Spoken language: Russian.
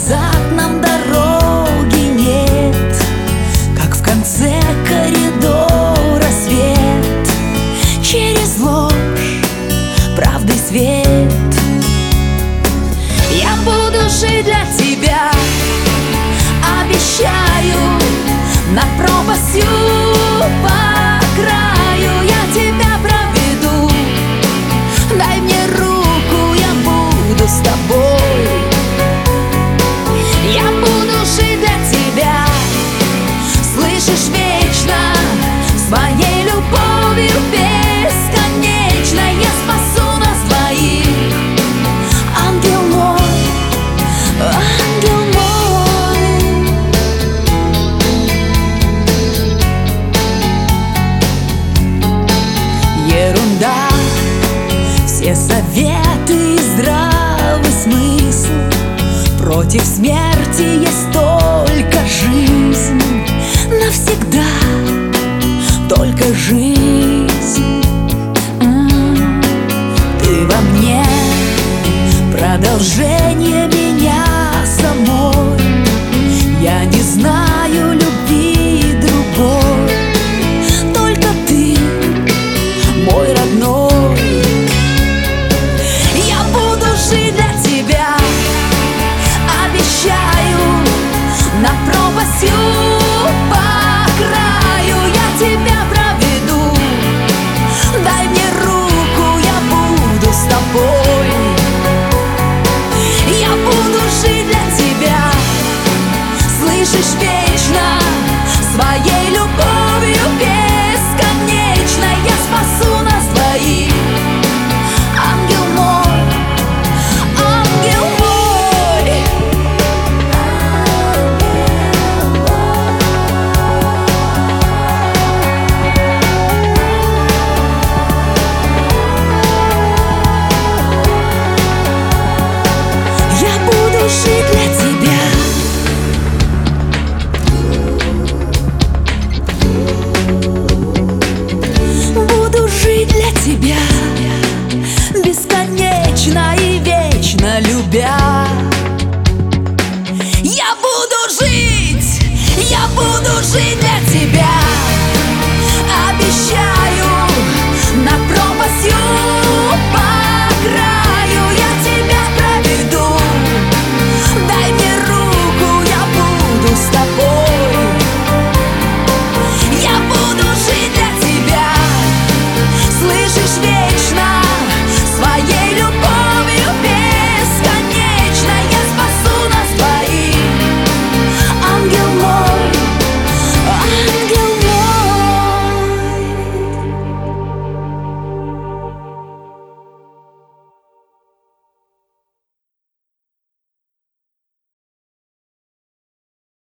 назад нам дороги нет, как в конце коридора свет, через ложь правды свет. Я буду жить для тебя, обещаю, над пропастью по краю я тебя проведу. Дай мне руку, я буду с тобой. Я буду жить для тебя, слышишь, вечно, с моей любовью бесконечно. Я спасу нас двоих, ангел мой, ангел мой. Ерунда, все советы и здравый смысл. Против смерти есть только жизнь, навсегда только жизнь. Ты во мне продолжение меня самой. Я не знаю любви другой, только ты мой родной. Я буду жить для тебя, обещаю, на